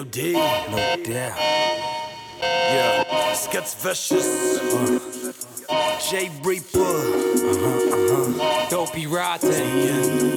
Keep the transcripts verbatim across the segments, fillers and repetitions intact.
D, no doubt. Yeah, Skets Vicious, uh, J Reaper, uh-huh, uh-huh. Dopey Rotten,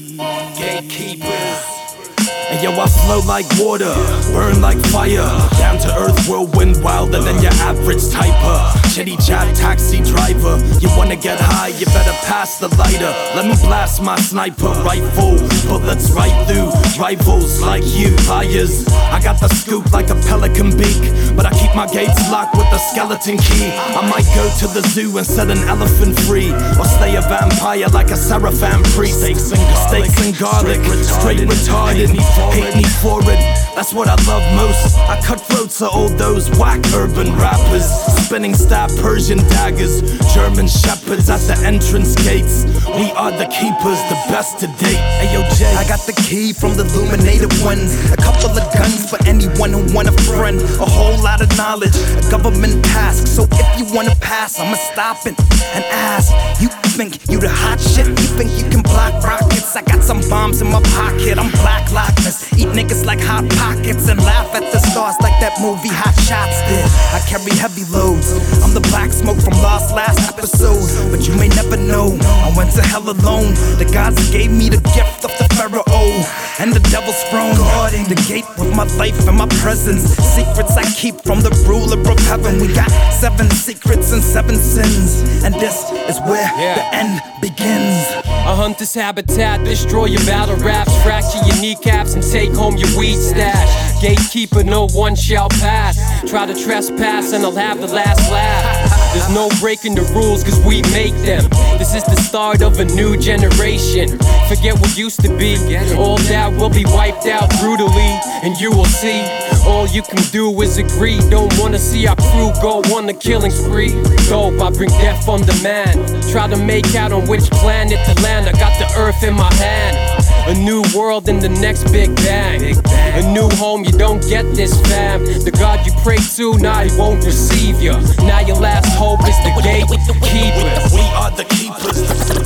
Gatekeepers. And yo, I flow like water, burn like fire, down to earth, whirlwind, wilder than your average typer. Chitty chat taxi driver, you wanna get high, you better pass the lighter. Let me blast my sniper rifle, bullets right through rivals like you, liars. I got the scoop like a pelican beak, but I keep my gates locked with a skeleton key. I might go to the zoo and set an elephant free, or slay a vampire like a seraphim priest. Steaks and garlic, Steaks and garlic. Straight retarded, hate me for it, that's what I love most. I cut throats of all those whack urban rappers, spinning stab Persian daggers, German shepherds at the entrance gates. We are the keepers, the best to date. Ayo Jay, I got the key from the illuminated ones, a couple of guns for anyone who want a friend, a whole lot of knowledge, a government task. So if you wanna pass, I'ma stop it and ask. You think you the hot shit? You think you can block rockets? I got some bombs in my pocket, I'm Black Loch Ness. Eat niggas like Hot Pockets and laugh at the stars like that movie Hot Shots did. I carry heavy loads, I'm the black smoke from Lost last episode, but you may never know I went to hell alone. The gods gave me the gift of the pharaoh and the devil's throne, guarding the gate with my life and my presence. Secrets I keep from the ruler of heaven. We got seven secrets and seven sins, and this is where yeah. the end begins. A hunter's habitat, destroy your battle raps, fracture your kneecaps and take home your weed stash. Gatekeeper, no one shall pass. Try to trespass and I'll have the last laugh. There's no breaking the rules cause we make them. This is the start of a new generation. Forget what used to be, all that will be wiped out brutally. And you will see, all you can do is agree. Don't wanna see our crew go on the killing spree. Dope, I bring death on demand. Try to make out on which planet to land. I got the earth in my hand. A new world in the next big bang. A new home, you don't get this fam. The God you pray to, nah, he won't receive you. Now your last hope is the gatekeepers. We are the keepers,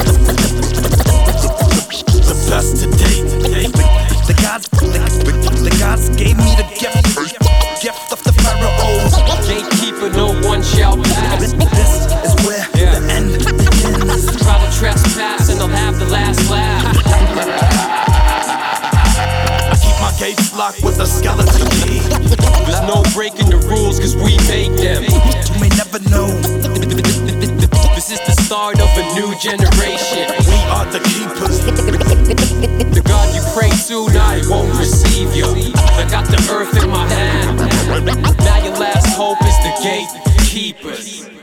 the best to date. The gods, the, the gods gave me the gift, gift of the pharaoh. Gatekeeper, no one shall pass. This is where yeah. the end begins. Try to trespass and I'll have the last laugh. I keep my gates locked with a skeleton key. There's no breaking the rules cause we make them. You may never know. This is the start of a new generation. We are the keepers. The God you pray to, nah, he won't receive you. I got the earth in my hand. Now your last hope is the gatekeepers.